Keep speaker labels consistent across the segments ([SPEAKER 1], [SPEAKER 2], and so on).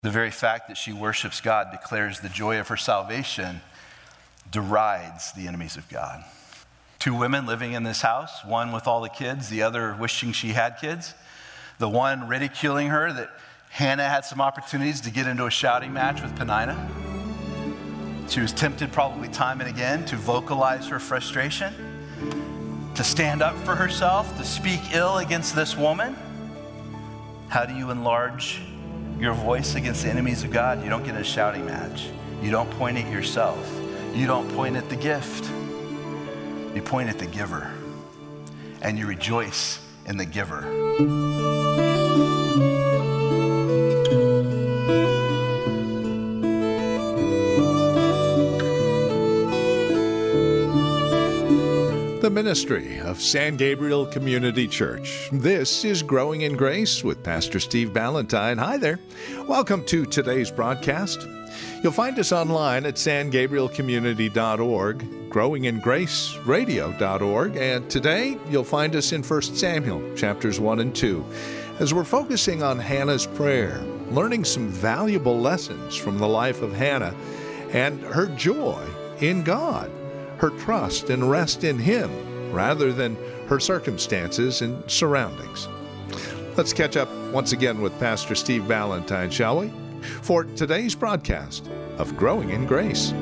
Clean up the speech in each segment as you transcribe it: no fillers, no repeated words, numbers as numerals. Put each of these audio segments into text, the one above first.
[SPEAKER 1] The very fact that she worships God declares the joy of her salvation derides the enemies of God. 2 women living in this house, one with all the kids, the other wishing she had kids. The one ridiculing her that Hannah had some opportunities to get into a shouting match with Peninnah. She was tempted probably time and again to vocalize her frustration, to stand up for herself, to speak ill against this woman. How do you enlarge your voice against the enemies of God? You don't get in a shouting match. You don't point at yourself. You don't point at the gift. You point at the giver. And you rejoice in the giver.
[SPEAKER 2] The ministry of San Gabriel Community Church. This is Growing in Grace with Pastor Steve Ballantyne. Hi there. Welcome to today's broadcast. You'll find us online at sangabrielcommunity.org, growingingraceradio.org, and today you'll find us in 1 Samuel chapters 1 and 2, as we're focusing on Hannah's prayer, learning some valuable lessons from the life of Hannah and her joy in God, her trust and rest in Him rather than her circumstances and surroundings. Let's catch up once again with Pastor Steve Ballantyne, shall we? For today's broadcast of Growing in Grace.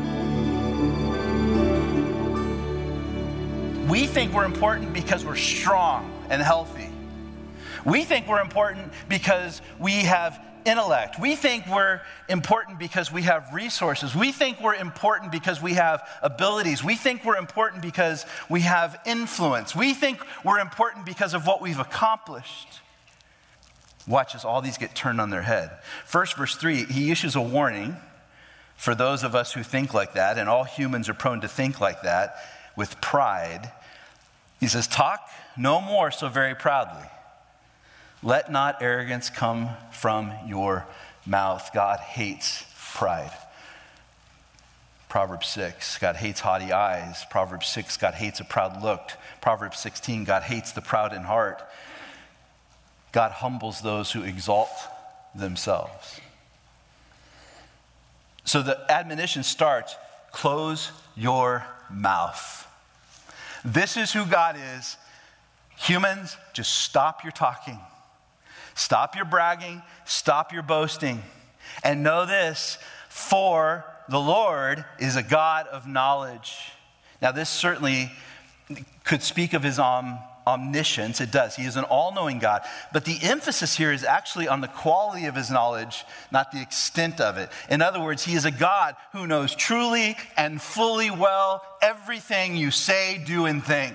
[SPEAKER 1] We think we're important because we're strong and healthy. We think we're important because we have intellect. We think we're important because we have resources. We think we're important because we have abilities. We think we're important because we have influence. We think we're important because of what we've accomplished. Watch as all these get turned on their head. First, verse 3, he issues a warning for those of us who think like that, and all humans are prone to think like that with pride. He says, talk no more so very proudly. Let not arrogance come from your mouth. God hates pride. Proverbs 6, God hates haughty eyes. Proverbs 6, God hates a proud look. Proverbs 16, God hates the proud in heart. God humbles those who exalt themselves. So the admonition starts, close your mouth. This is who God is. Humans, just stop your talking. Stop your bragging. Stop your boasting. And know this, for the Lord is a God of knowledge. Now this certainly could speak of his omniscience. It does. He is an all-knowing God. But the emphasis here is actually on the quality of his knowledge, not the extent of it. In other words, he is a God who knows truly and fully well everything you say, do, and think.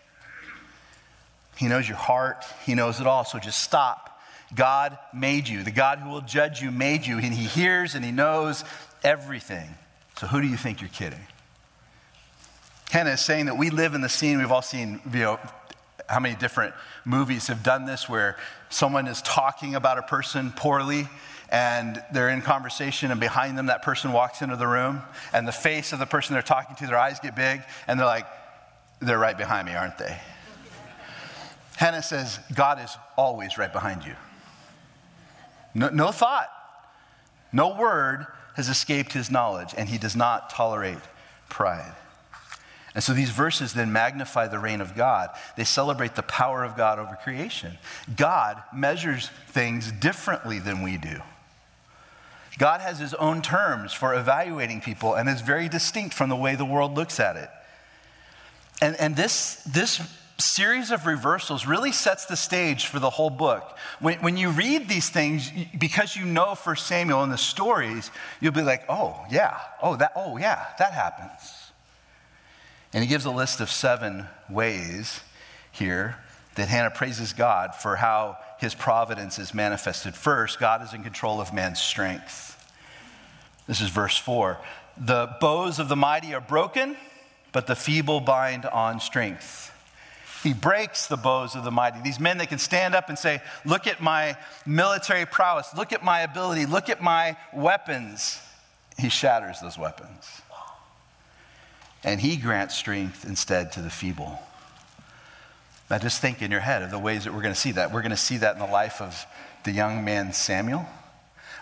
[SPEAKER 1] He knows your heart. He knows it all. So just stop. God made you. The God who will judge you made you. And he hears and he knows everything. So who do you think you're kidding? Hannah is saying that we live in the scene. We've all seen, how many different movies have done this where someone is talking about a person poorly and they're in conversation and behind them that person walks into the room and the face of the person they're talking to, their eyes get big and they're like, they're right behind me, aren't they? Hannah says, God is always right behind you. No thought, no word has escaped his knowledge, and he does not tolerate pride. And so these verses then magnify the reign of God. They celebrate the power of God over creation. God measures things differently than we do. God has his own terms for evaluating people and is very distinct from the way the world looks at it. And this series of reversals really sets the stage for the whole book. When you read these things, because you know 1 Samuel and the stories, you'll be like, that happens. And he gives a list of 7 ways here that Hannah praises God for how his providence is manifested. First, God is in control of man's strength. This is verse 4. The bows of the mighty are broken, but the feeble bind on strength. He breaks the bows of the mighty. These men that can stand up and say, look at my military prowess, look at my ability, look at my weapons. He shatters those weapons. And he grants strength instead to the feeble. Now just think in your head of the ways that we're going to see that. We're going to see that in the life of the young man Samuel.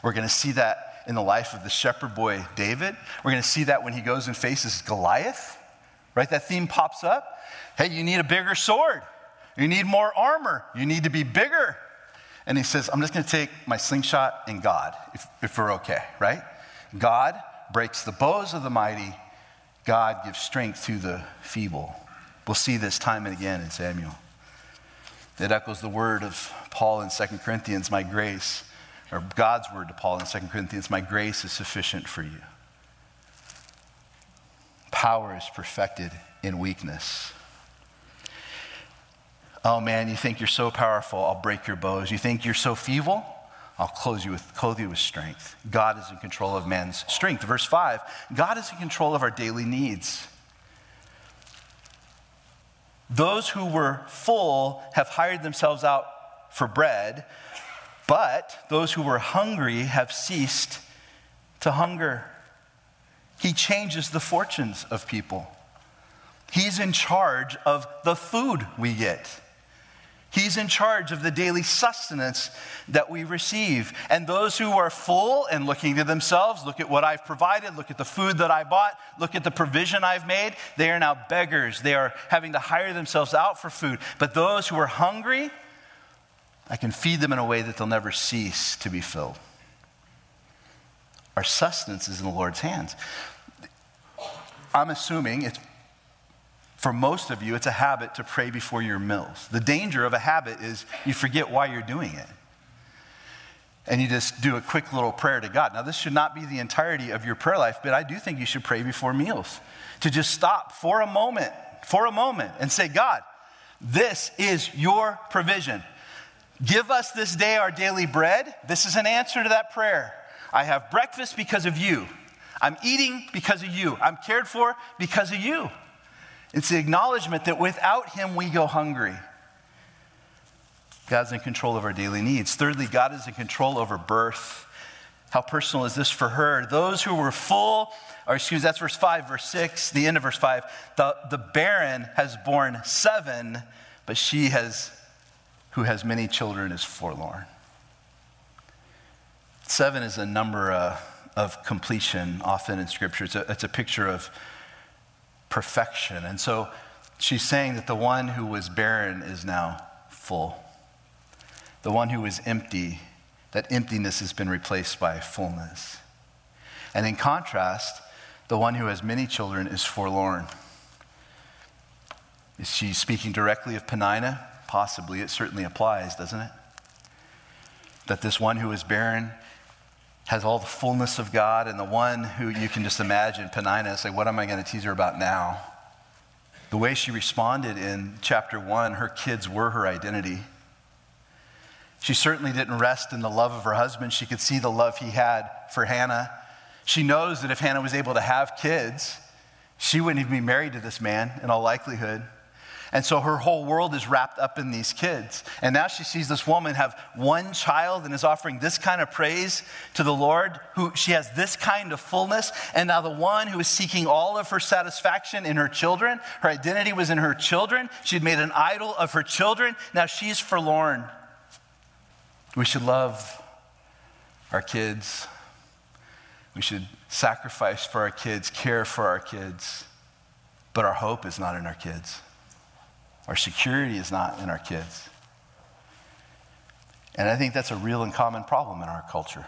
[SPEAKER 1] We're going to see that in the life of the shepherd boy David. We're going to see that when he goes and faces Goliath, right? That theme pops up. Hey, you need a bigger sword. You need more armor. You need to be bigger. And he says, I'm just going to take my slingshot and God, if we're okay, right? God breaks the bows of the mighty. God gives strength to the feeble. We'll see this time and again in Samuel. It echoes the word of Paul in 2 Corinthians, my grace, or God's word to Paul in 2 Corinthians, my grace is sufficient for you. Power is perfected in weakness. Oh man, you think you're so powerful, I'll break your bows. You think you're so feeble, I'll clothe you with strength. God is in control of man's strength. Verse 5, God is in control of our daily needs. Those who were full have hired themselves out for bread, but those who were hungry have ceased to hunger. He changes the fortunes of people. He's in charge of the food we get. He's in charge of the daily sustenance that we receive. And those who are full and looking to themselves, look at what I've provided, look at the food that I bought, look at the provision I've made, they are now beggars. They are having to hire themselves out for food. But those who are hungry, I can feed them in a way that they'll never cease to be filled. Our sustenance is in the Lord's hands. I'm assuming for most of you, it's a habit to pray before your meals. The danger of a habit is you forget why you're doing it. And you just do a quick little prayer to God. Now, this should not be the entirety of your prayer life, but I do think you should pray before meals. To just stop for a moment, and say, God, this is your provision. Give us this day our daily bread. This is an answer to that prayer. I have breakfast because of you. I'm eating because of you. I'm cared for because of you. It's the acknowledgement that without him, we go hungry. God's in control of our daily needs. Thirdly, God is in control over birth. How personal is this for her? Those who were full, that's verse 5, verse 6, the end of verse 5. The barren has borne 7, but she who has many children is forlorn. 7 is a number of completion often in Scripture. It's a picture of perfection. And so she's saying that the one who was barren is now full. The one who was empty, that emptiness has been replaced by fullness. And in contrast, the one who has many children is forlorn. Is she speaking directly of Peninnah? Possibly. It certainly applies, doesn't it? That this one who is barren has all the fullness of God, and the one who you can just imagine, Peninnah, say, what am I going to tease her about now? The way she responded in chapter 1, her kids were her identity. She certainly didn't rest in the love of her husband. She could see the love he had for Hannah. She knows that if Hannah was able to have kids, she wouldn't even be married to this man in all likelihood. And so her whole world is wrapped up in these kids. And now she sees this woman have one child and is offering this kind of praise to the Lord, who she has this kind of fullness. And now the one who is seeking all of her satisfaction in her children, her identity was in her children. She had made an idol of her children. Now she's forlorn. We should love our kids. We should sacrifice for our kids, care for our kids. But our hope is not in our kids. Our security is not in our kids. And I think that's a real and common problem in our culture.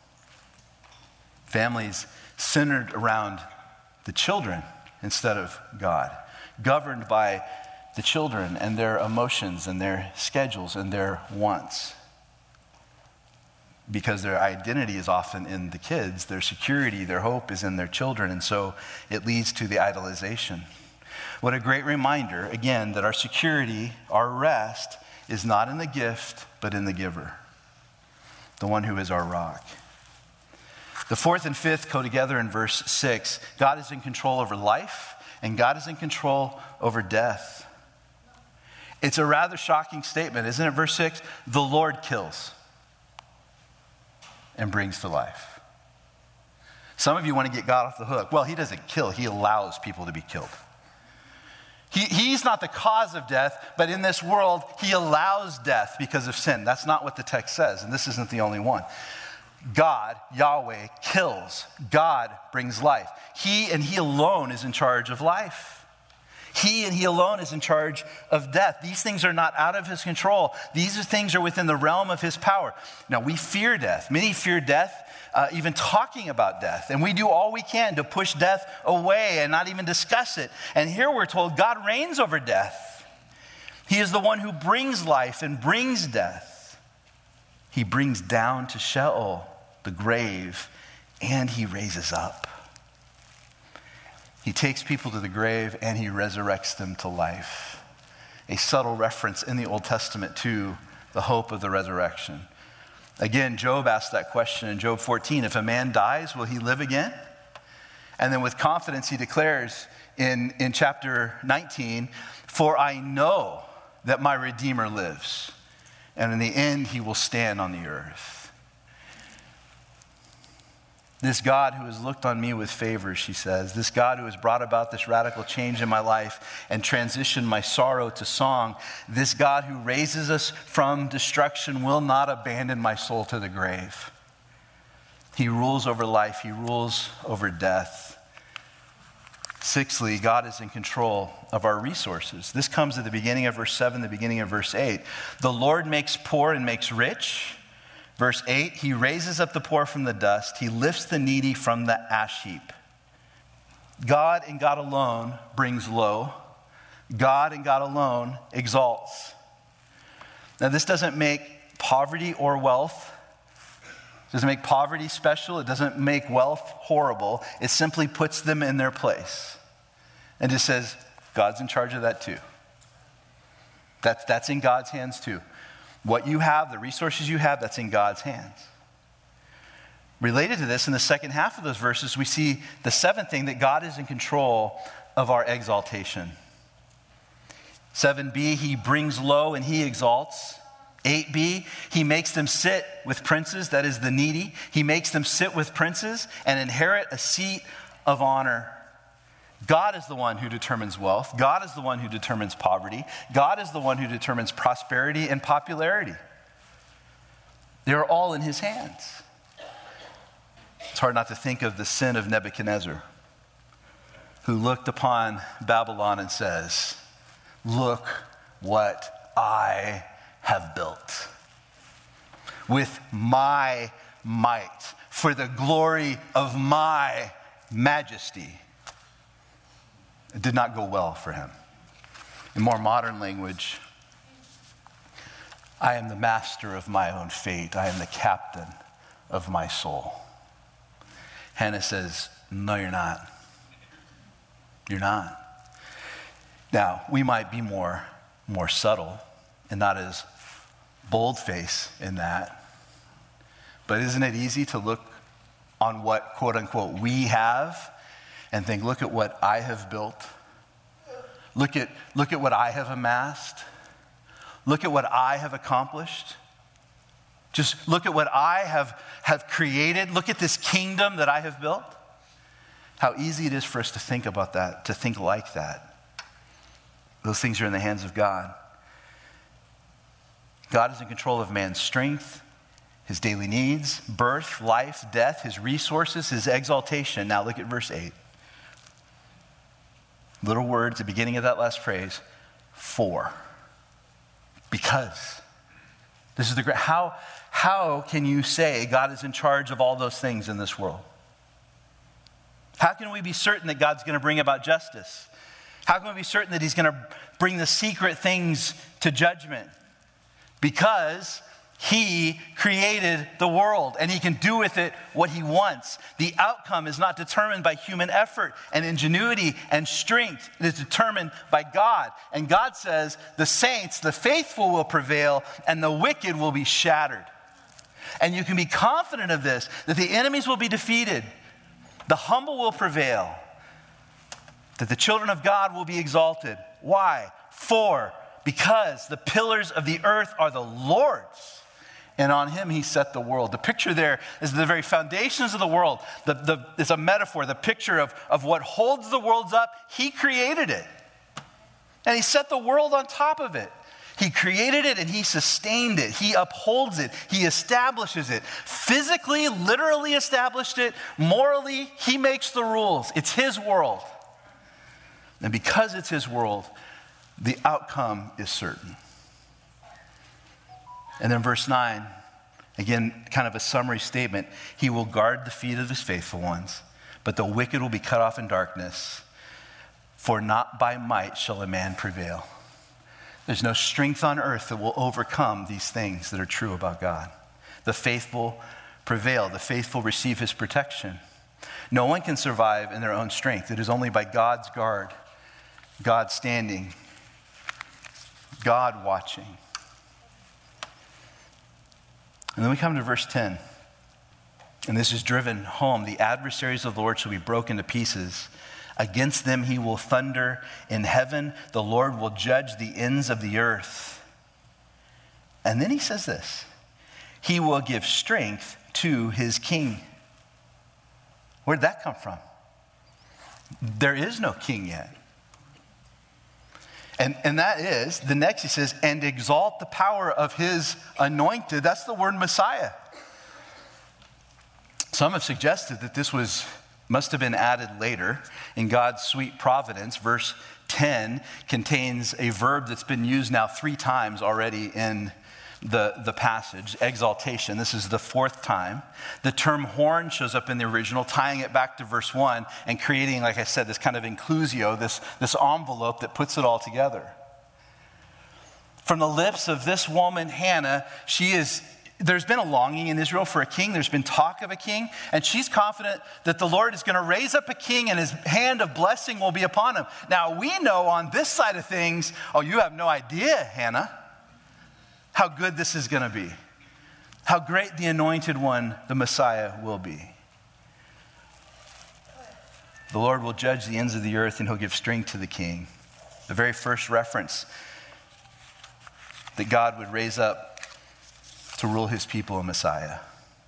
[SPEAKER 1] Families centered around the children instead of God, governed by the children and their emotions and their schedules and their wants. Because their identity is often in the kids, their security, their hope is in their children, and so it leads to the idolization. What a great reminder, again, that our security, our rest, is not in the gift, but in the giver, the one who is our rock. The fourth and fifth go together in verse 6. God is in control over life, and God is in control over death. It's a rather shocking statement, isn't it? Verse 6, the Lord kills and brings to life. Some of you want to get God off the hook. Well, he doesn't kill, he allows people to be killed. He's not the cause of death, but in this world, he allows death because of sin. That's not what the text says, and this isn't the only one. God, Yahweh, kills. God brings life. He and he alone is in charge of life. He and he alone is in charge of death. These things are not out of his control. These things are within the realm of his power. Now, we fear death. Many fear death, even talking about death. And we do all we can to push death away and not even discuss it. And here we're told God reigns over death. He is the one who brings life and brings death. He brings down to Sheol, the grave, and he raises up. He takes people to the grave and he resurrects them to life. A subtle reference in the Old Testament to the hope of the resurrection. Again, Job asked that question in Job 14, if a man dies, will he live again? And then with confidence he declares in chapter 19, for I know that my Redeemer lives, and in the end he will stand on the earth. This God who has looked on me with favor, she says, this God who has brought about this radical change in my life and transitioned my sorrow to song, this God who raises us from destruction will not abandon my soul to the grave. He rules over life. He rules over death. Sixthly, God is in control of our resources. This comes at the beginning of verse 7, the beginning of verse 8. The Lord makes poor and makes rich. Verse 8, he raises up the poor from the dust. He lifts the needy from the ash heap. God and God alone brings low. God and God alone exalts. Now, this doesn't make poverty or wealth. It doesn't make poverty special. It doesn't make wealth horrible. It simply puts them in their place. And just says, God's in charge of that too. That's in God's hands too. What you have, the resources you have, that's in God's hands. Related to this, in the second half of those verses, we see the seventh thing, that God is in control of our exaltation. 7b, he brings low and he exalts. 8b, he makes them sit with princes, that is the needy. He makes them sit with princes and inherit a seat of honor. God is the one who determines wealth. God is the one who determines poverty. God is the one who determines prosperity and popularity. They're all in his hands. It's hard not to think of the sin of Nebuchadnezzar, who looked upon Babylon and says, look what I have built with my might for the glory of my majesty. It did not go well for him. In more modern language, I am the master of my own fate. I am the captain of my soul. Hannah says, no, you're not. You're not. Now, we might be more subtle and not as bold-faced in that. But isn't it easy to look on what, quote unquote, we have and think, look at what I have built. Look at what I have amassed. Look at what I have accomplished. Just look at what I have created. Look at this kingdom that I have built. How easy it is for us to think about that, to think like that. Those things are in the hands of God. God is in control of man's strength, his daily needs, birth, life, death, his resources, his exaltation. Now look at verse 8. Little words at the beginning of that last phrase, for. Because. This is the great. How can you say God is in charge of all those things in this world? How can we be certain that God's going to bring about justice? How can we be certain that he's going to bring the secret things to judgment? Because he created the world and he can do with it what he wants. The outcome is not determined by human effort and ingenuity and strength. It is determined by God. And God says the saints, the faithful will prevail and the wicked will be shattered. And you can be confident of this, that the enemies will be defeated. The humble will prevail. That the children of God will be exalted. Why? Because the pillars of the earth are the Lord's. And on him he set the world. The picture there is the very foundations of the world. It's a metaphor, the picture of what holds the worlds up. He created it. And he set the world on top of it. He created it and he sustained it. He upholds it. He establishes it. Physically, literally established it. Morally, he makes the rules. It's his world. And because it's his world, the outcome is certain. And then verse 9, again, kind of a summary statement. He will guard the feet of his faithful ones, but the wicked will be cut off in darkness. For not by might shall a man prevail. There's no strength on earth that will overcome these things that are true about God. The faithful prevail. The faithful receive his protection. No one can survive in their own strength. It is only by God's guard, God standing, God watching. And then we come to verse 10. And this is driven home. The adversaries of the Lord shall be broken to pieces. Against them he will thunder in heaven. The Lord will judge the ends of the earth. And then he says this. He will give strength to his king. Where'd that come from? There is no king yet. And that is, the next he says, and exalt the power of his anointed. That's the word Messiah. Some have suggested that this must have been added later in God's sweet providence. Verse 10 contains a verb that's been used now 3 times already in the passage, exaltation. This is the 4th time. The term horn shows up in the original, tying it back to verse 1 and creating, like I said, this kind of inclusio, this envelope that puts it all together. From the lips of this woman, Hannah, there's been a longing in Israel for a king. There's been talk of a king. And she's confident that the Lord is going to raise up a king and his hand of blessing will be upon him. Now, we know on this side of things, you have no idea, Hannah, how good this is going to be. How great the anointed one, the Messiah, will be. The Lord will judge the ends of the earth and he'll give strength to the king. The very first reference that God would raise up to rule his people, a Messiah.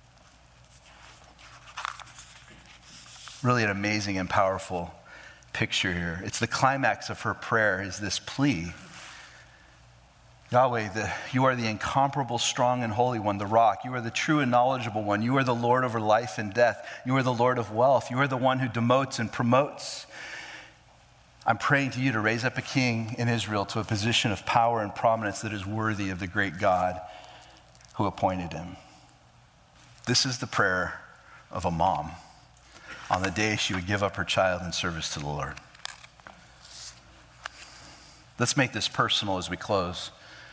[SPEAKER 1] Really an amazing and powerful picture here. It's the climax of her prayer, is this plea. Yahweh, you are the incomparable, strong, and holy one, the rock. You are the true and knowledgeable one. You are the Lord over life and death. You are the Lord of wealth. You are the one who demotes and promotes. I'm praying to you to raise up a king in Israel to a position of power and prominence that is worthy of the great God who appointed him. This is the prayer of a mom on the day she would give up her child in service to the Lord. Let's make this personal as we close.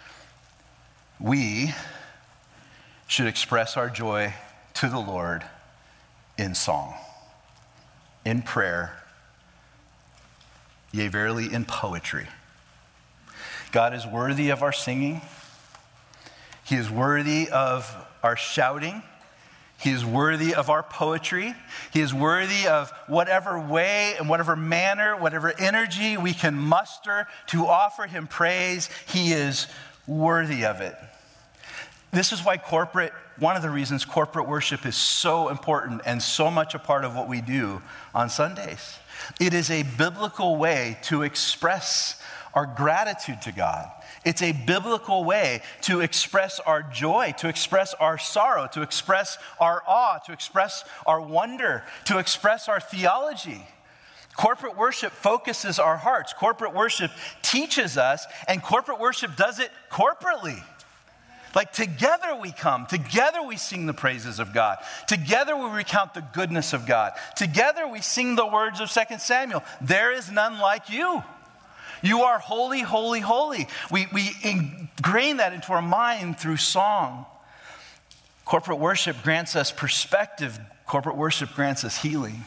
[SPEAKER 1] We should express our joy to the Lord in song, in prayer, yea, verily, in poetry. God is worthy of our singing. He is worthy of our shouting. He is worthy of our poetry. He is worthy of whatever way and whatever manner, whatever energy we can muster to offer him praise. He is worthy of it. This is why one of the reasons corporate worship is so important and so much a part of what we do on Sundays. It is a biblical way to express our gratitude to God. It's a biblical way to express our joy, to express our sorrow, to express our awe, to express our wonder, to express our theology. Corporate worship focuses our hearts. Corporate worship teaches us, and corporate worship does it corporately. Like together we come, together we sing the praises of God. Together we recount the goodness of God. Together we sing the words of 2 Samuel. There is none like you. You are holy, holy, holy. We ingrain that into our mind through song. Corporate worship grants us perspective. Corporate worship grants us healing.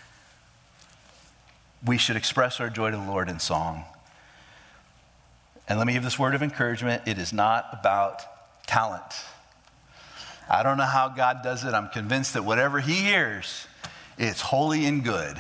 [SPEAKER 1] We should express our joy to the Lord in song. And let me give this word of encouragement. It is not about talent. I don't know how God does it. I'm convinced that whatever he hears, it's holy and good.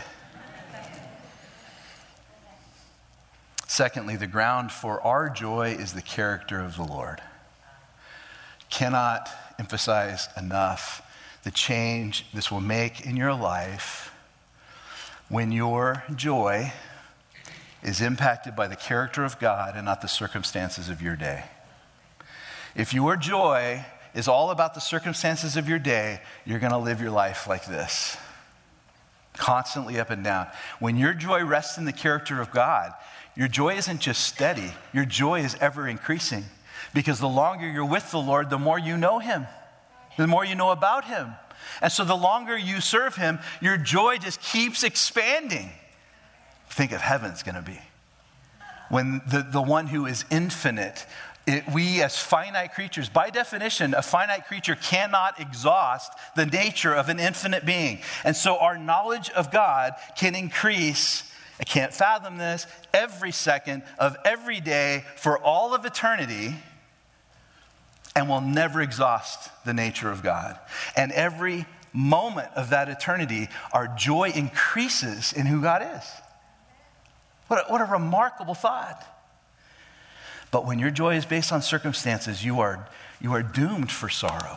[SPEAKER 1] Secondly, the ground for our joy is the character of the Lord. Cannot emphasize enough the change this will make in your life when your joy is impacted by the character of God and not the circumstances of your day. If your joy is all about the circumstances of your day, you're going to live your life like this, constantly up and down. When your joy rests in the character of God, your joy isn't just steady, your joy is ever increasing. Because the longer you're with the Lord, the more you know him, the more you know about him. And so the longer you serve him, your joy just keeps expanding. Think of heaven's going to be. When the one who is infinite, we as finite creatures, by definition, a finite creature cannot exhaust the nature of an infinite being. And so our knowledge of God can increase, I can't fathom this, every second of every day for all of eternity, and will never exhaust the nature of God. And every moment of that eternity, our joy increases in who God is. What a remarkable thought. But when your joy is based on circumstances, you are doomed for sorrow.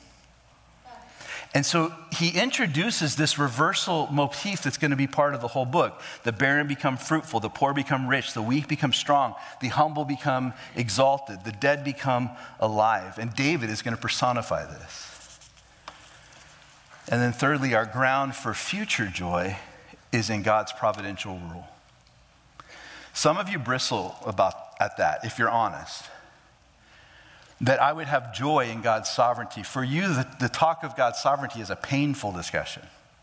[SPEAKER 1] And so he introduces this reversal motif that's going to be part of the whole book. The barren become fruitful, the poor become rich, the weak become strong, the humble become exalted, the dead become alive. And David is going to personify this. And then thirdly, our ground for future joy is in God's providential rule. Some of you bristle at that, if you're honest. That I would have joy in God's sovereignty. For you, the talk of God's sovereignty is a painful discussion.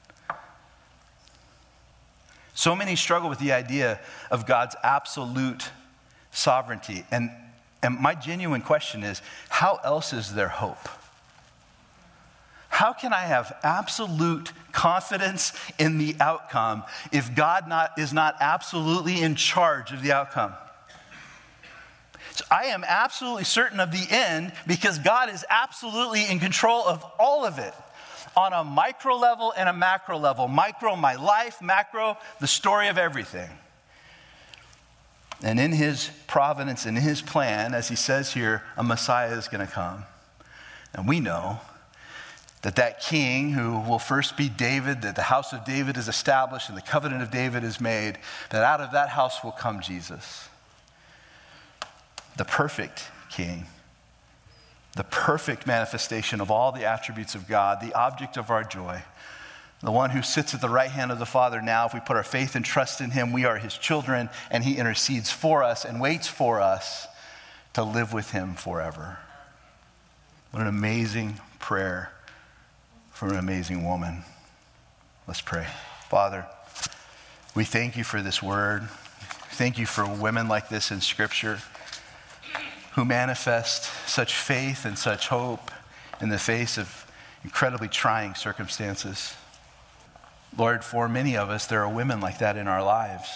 [SPEAKER 1] So many struggle with the idea of God's absolute sovereignty. And my genuine question is, how else is there hope? How can I have absolute confidence in the outcome if God is not absolutely in charge of the outcome? So I am absolutely certain of the end because God is absolutely in control of all of it on a micro level and a macro level. Micro, my life; macro, the story of everything. And in his providence, in his plan, as he says here, a Messiah is going to come. And we know that king who will first be David, that the house of David is established and the covenant of David is made, that out of that house will come Jesus. The perfect king, the perfect manifestation of all the attributes of God, the object of our joy, the one who sits at the right hand of the Father now. If we put our faith and trust in him, we are his children, and he intercedes for us and waits for us to live with him forever. What an amazing prayer from an amazing woman. Let's pray. Father, we thank you for this word. Thank you for women like this in Scripture who manifest such faith and such hope in the face of incredibly trying circumstances. Lord, for many of us, there are women like that in our lives.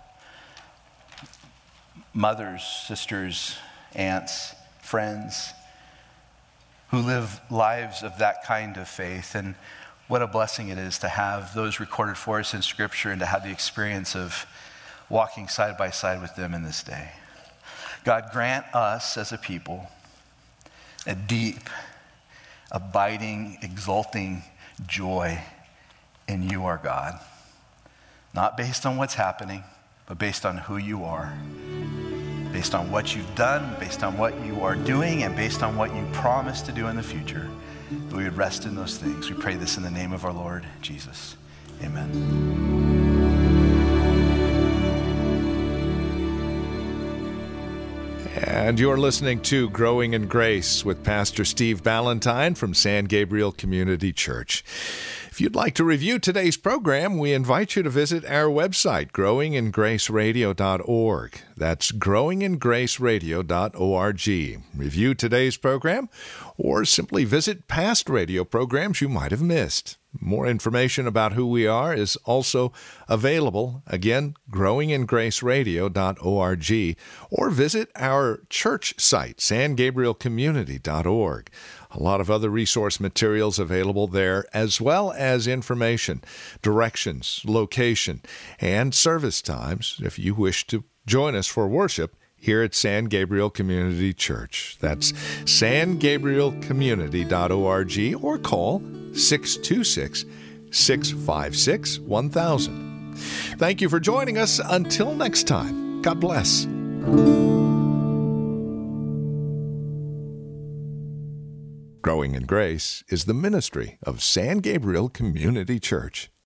[SPEAKER 1] Mothers, sisters, aunts, friends, who live lives of that kind of faith. And what a blessing it is to have those recorded for us in Scripture and to have the experience of walking side by side with them in this day. God, grant us as a people a deep, abiding, exulting joy in you, our God. Not based on what's happening, but based on who you are. Based on what you've done, based on what you are doing, and based on what you promise to do in the future. That we would rest in those things. We pray this in the name of our Lord Jesus. Amen.
[SPEAKER 2] And you're listening to Growing in Grace with Pastor Steve Ballantyne from San Gabriel Community Church. If you'd like to review today's program, we invite you to visit our website, growingingraceradio.org. That's growingingraceradio.org. Review today's program, or simply visit past radio programs you might have missed. More information about who we are is also available, again, growingingraceradio.org, or visit our church site, sangabrielcommunity.org. A lot of other resource materials available there, as well as information, directions, location, and service times if you wish to join us for worship here at San Gabriel Community Church. That's sangabrielcommunity.org, or call 626-656-1000. Thank you for joining us. Until next time, God bless. Growing in Grace is the ministry of San Gabriel Community Church.